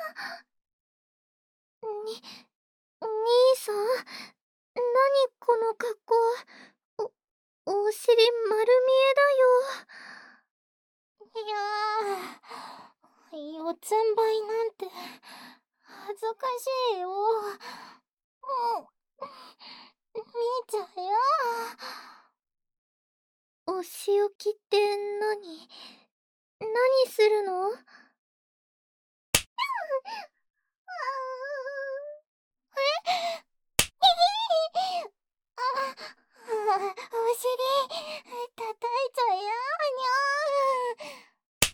兄さん、何この格好。お尻丸見えだよ。いやー、四つん這いなんて恥ずかしいよ。見ちゃうよ。お仕置きって何するの？お尻叩いちゃうよ、にゃー。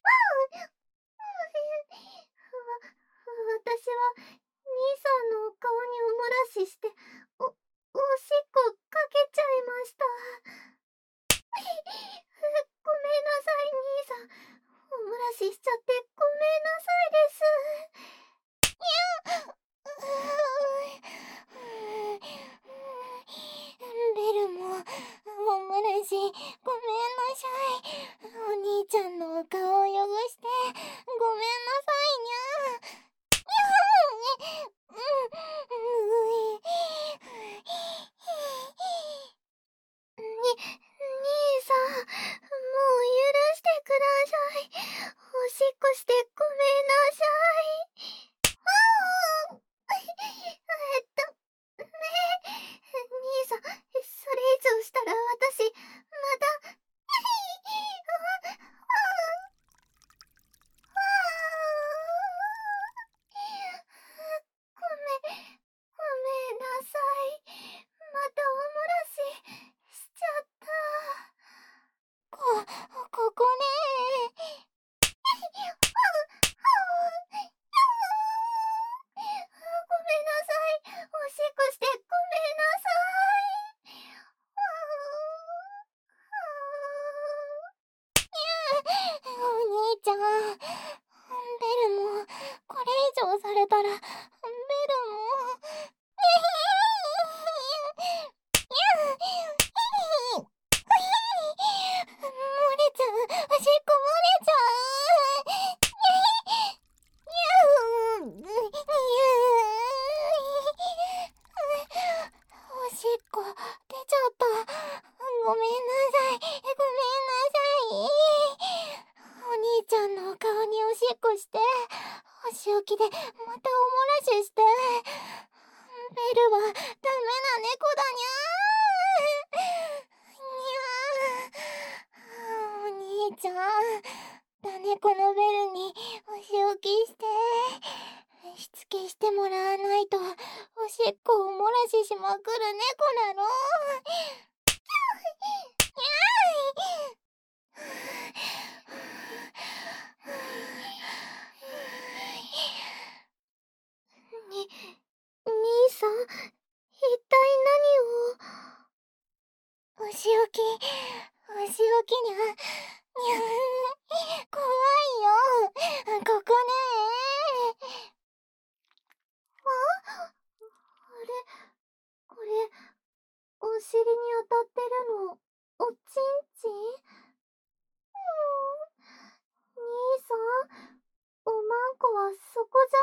私は兄さんのお顔におもらしして、おしっこかけちゃいました。ごめんなさい、兄さん。おもらししちゃってごめんなさいです。ベルも、おもらし、ごめんなさい。お兄ちゃんのお顔を汚して、ごめんなさいにゃ。兄さん、もう許してください。おしっこしてごめんなさい。兄さん、それ以上したら私、また、ごめんなさい。またおもらししちゃった。ここね。ごめんなさい。おしっこしてごめんなさい。お兄ちゃん、ベルも、これ以上されたら、ベルも、漏れちゃう、おしっこ漏れちゃおしっこ出ちゃった。ごめんなさい。ごめんなさい。お兄ちゃんのお顔におしっこして、お仕置きでまたおもらしして。ベルはダメな猫だにゃー。にゃー。お兄ちゃん、ダネコのベルにお仕置きして、しつけしてもらわないと、おしっこを漏らししまくる猫なの。兄さん、一体何を。お仕置きにゃ、にゃー、怖いよ、ここねー。あれ、これ、お尻に当たってるの、おちんちん？兄さん、おまんこはそこじゃ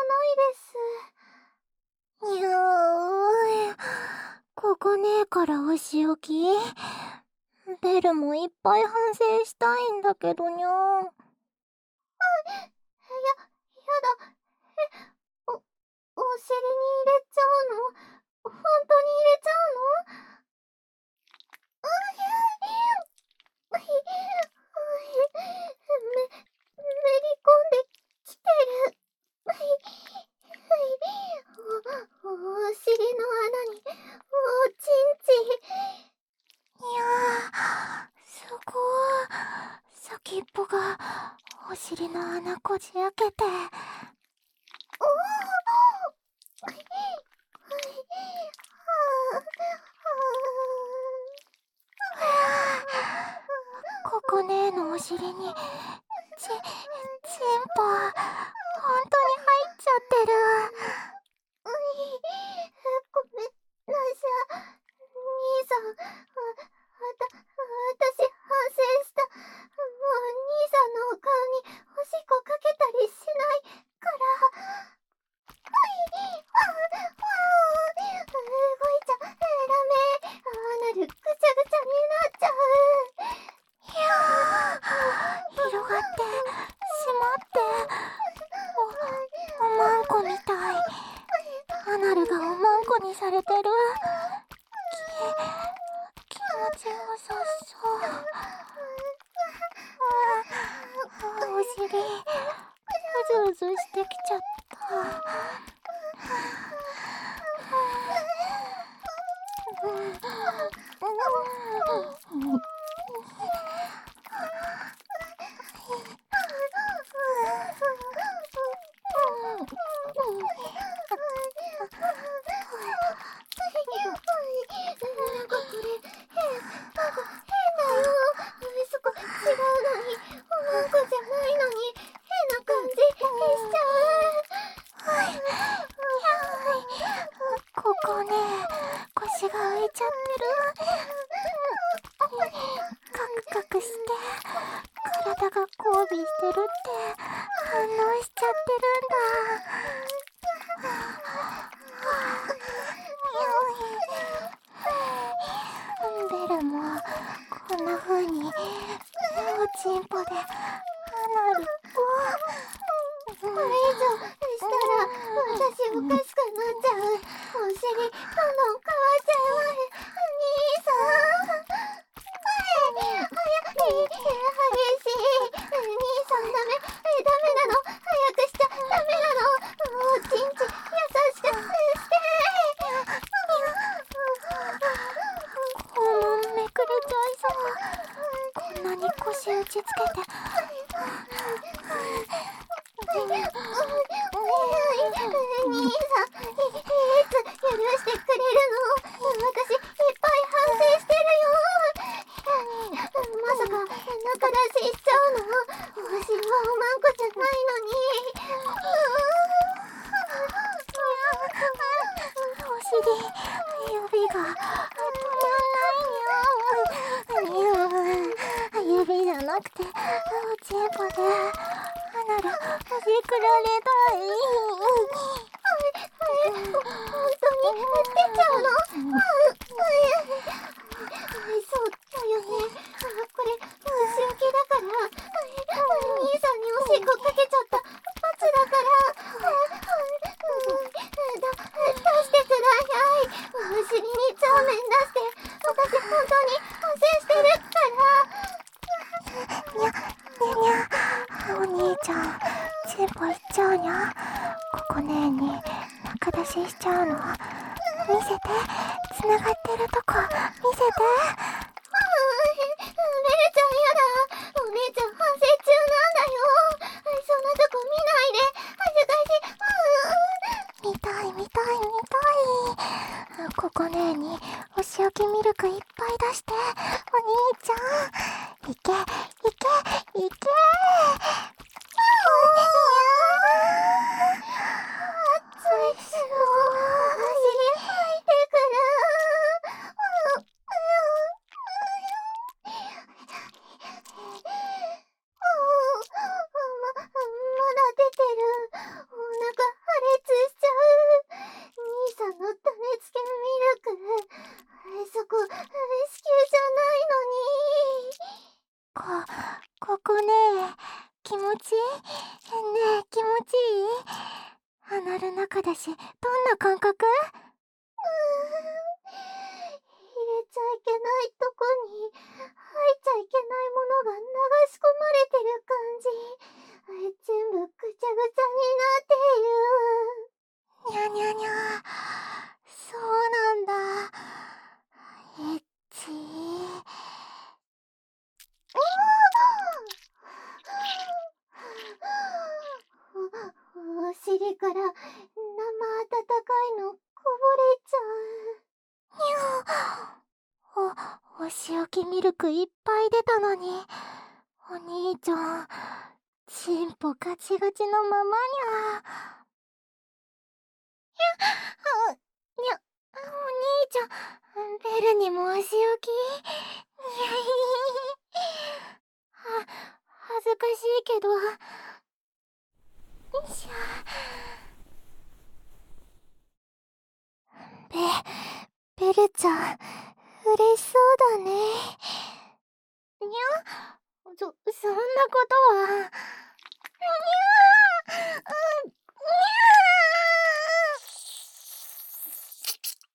ないです。にゃー、ここねえからお仕置き？ベルもいっぱい反省したいんだけどにゃー。やだ。お尻に入れちゃうの？本当に入れちゃうの？めり込んできてる。お尻の穴に、おちんちん。いやー、すごー。先っぽが、お尻の穴こじ開けて。ここねえのお尻に、チンポ、ほんとに入っちゃってる。ごめんなさい。兄さん、私反省した。もう兄さんのお顔におしっこかけたりしないから。 されてる。気持ちよさそう。お尻うずうずしてきちゃった。なんかこれ変だよ。そこ違うのに、おまんこじゃないのに変な感じしちゃう。ここね、腰が浮いちゃってる。カクカクして体が交尾してるって反応しちゃってるんだ。ベルもこんな風におちんぽでアナルをこれ以上したら私おかしくなっちゃう。お尻どんどん変わっちゃうわ。兄さん激しい。兄さんダメなの。早くしちゃダメなの。おちんち優しくして肛門めくれちゃいそう。こんなに腰打ちつけて兄さん、いつ許してくれるの？私いっぱい反省してるよ。まさか仲出ししちゃうの？わしはおまんこじゃないのに。お尻指が止まんないよ。指じゃなくておちんぽでアナルほじくられたい。本当に出ちゃうの？そうだよね。これお仕置きだから。兄さんにおしっこかけちゃった罰だから。出してください。お尻に帳面出して。私本当に反省してるから。お兄ちゃん、チンポいっちゃうにゃ。ここねえに中出ししちゃうの。見せて、つながってるとこ見せて。ベルちゃんやだ。お姉ちゃん反省中なんだよ。そんなとこ見ないで。恥ずかしい。見たい。ここねえにお仕置きミルクいっぱい出して。お兄ちゃんいけ。ここね気持ちいい？ねえ気持ちいい？アナル中だしどんな感覚？入れちゃいけないとこに入っちゃいけないものが流し込まれてる感じ。全部ぐちゃぐちゃになっている。にゃにゃにゃ。そうなんだ。エッチー。お尻から生温かいのこぼれちゃう。お仕置きミルクいっぱい出たのに、お兄ちゃん、チンポガチガチのままにゃ。お兄ちゃん、ベルにもお仕置き。恥ずかしいけど。よいしょ。ベルちゃん、嬉しそうだね。にゃ？そんなことは。にゃー。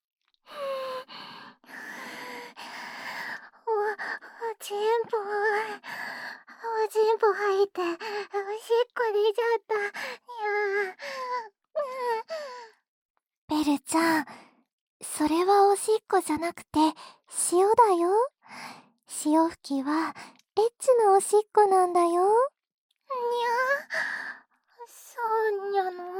ちゃん、それはおしっこじゃなくて塩だよ。潮吹きはエッチなおしっこなんだよ。にゃ、そうにゃの。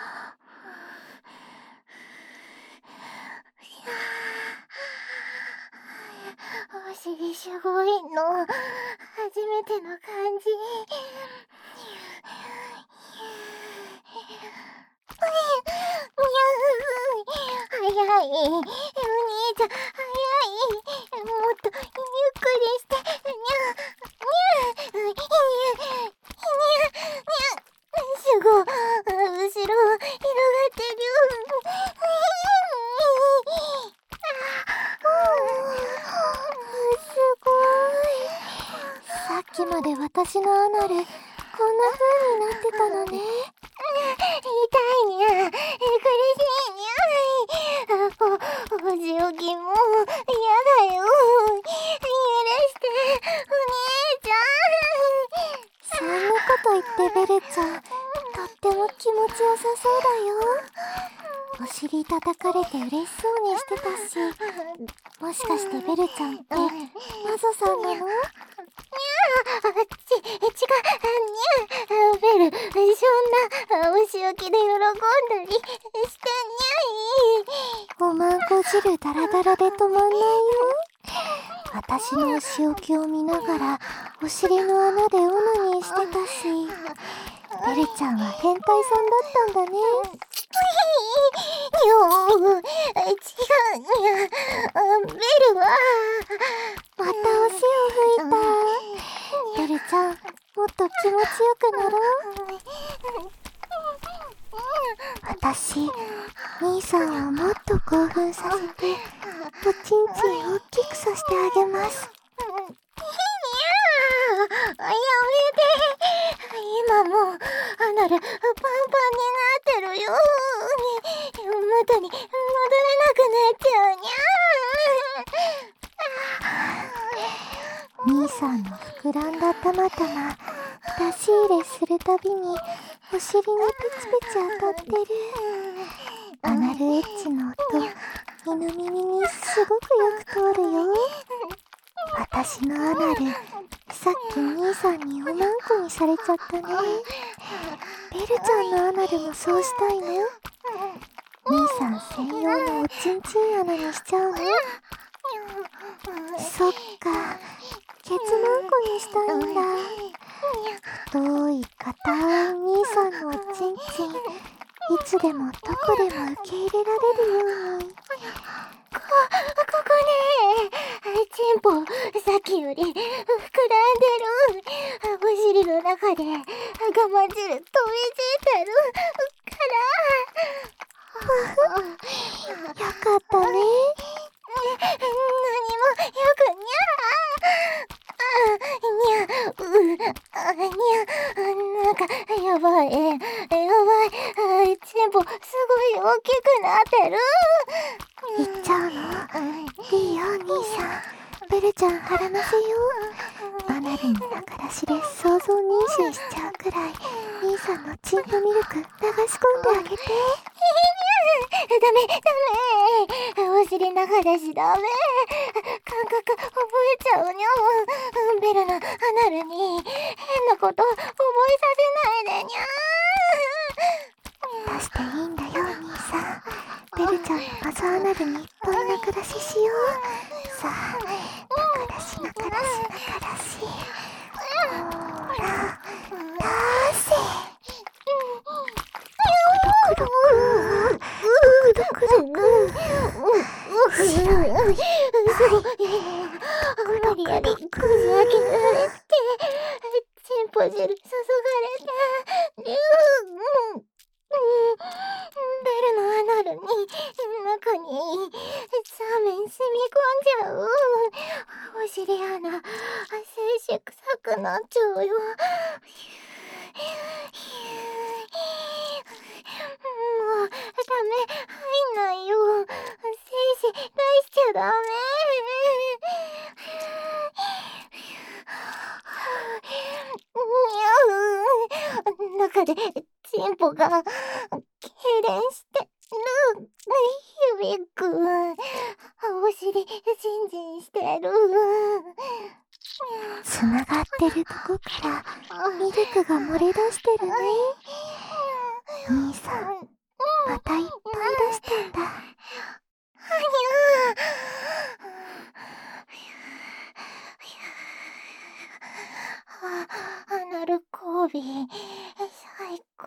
お尻すごいの。初めての感じ。早い。お兄ちゃん、早い。もっとゆっくりして。すごい。後ろ、広がってる。すごい。さっきまで私のアナル、こんな風になってたのね。痛いにゃ。苦しいにゃ。お仕置きも嫌だよ。許して、お兄ちゃん。そんなこと言ってベルちゃん、とっても気持ちよさそうだよ。お尻叩かれて嬉しそうにしてたし、もしかしてベルちゃんってマゾさんなの？違う、ベル、そんな、お仕置きで喜んだりしてにゃい。おまんこ汁ダラダラで止まんないよ。私のお仕置きを見ながら、お尻の穴でオナニーしてたし、ベルちゃんは変態さんだったんだね。違うにゃ。ベルは、またお塩吹いた。ベルちゃん、もっと気持ちよくなろう。私、兄さんをもっと興奮させて、おちんちんを大きくさせてあげます。やめて。今もうアナルパンパンになってるよ。元に戻れなくなっちゃうにゃ。兄さんの膨らんだたまたま出し入れするたびにお尻にペチペチ当たってる。アナルエッチの音、犬耳にすごくよく通るよ。私のアナル、さっき兄さんにおまんこにされちゃったね。ベルちゃんのアナルもそうしたいの？兄さん専用のおちんちん穴にしちゃうの？そっか、ケツマンコにしたいんだ。太い硬い兄さんのおちんちん、いつでもどこでも受け入れられるように。ここね。チンポ、さっきより膨らんでる。お尻の中で我慢汁飛び散ってるから。よかったね。何もよくにゃ。にゃ、なんかやばい。チンポすごい大きくなってる。行っちゃうの？いいよ兄さん。ベルちゃん腹ませよ。アナルに中出しで想像妊娠しちゃうくらい兄さんのチンポミルク流し込んであげて。ダメ。お尻中出しダメ。感覚覚えちゃうにゃ。ベルのアナルに変なこと覚えさせないでにゃ。出していいんだよ兄さん。ベルちゃんのマゾアナルにいっぱい中出ししよう。さあ、中出し。ほら、出せ。ドクドク。すごい。無理やりこじ開けられて、チンポ汁注がれて、ベルのアナルに中にサーメン染み込んじゃう。お尻穴静止臭くなっちゃうよ。もうダメ、入んないよ。精子出しちゃダメ。中でチンポが痙攣してゆびくん、お尻ジンジンしてる。 つながってるとこからミルクが漏れ出してるね。兄さん、またいっぱい出したんだ。 アナル交尾、最高。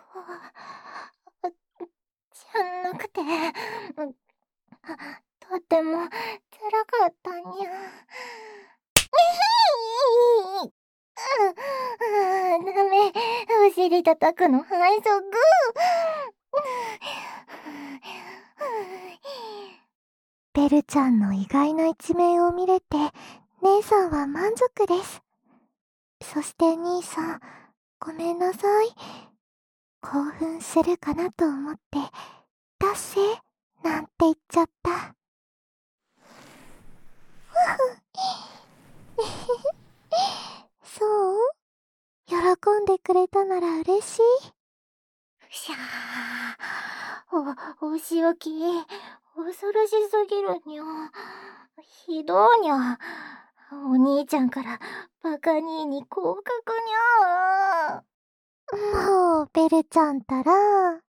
じゃなくて、とても辛かったにゃ。ダメ、お尻叩くの反則。 ベルちゃんの意外な一面を見れて、姉さんは満足です。そして兄さん、ごめんなさい。興奮するかなと思って、達成なんて言っちゃった。そう？喜んでくれたなら嬉しい。 しゃー。お仕置き、恐ろしすぎるにゃ。ひどいにゃ。お兄ちゃんからバカ兄に降格にゃ。 もう、ベルちゃんたら、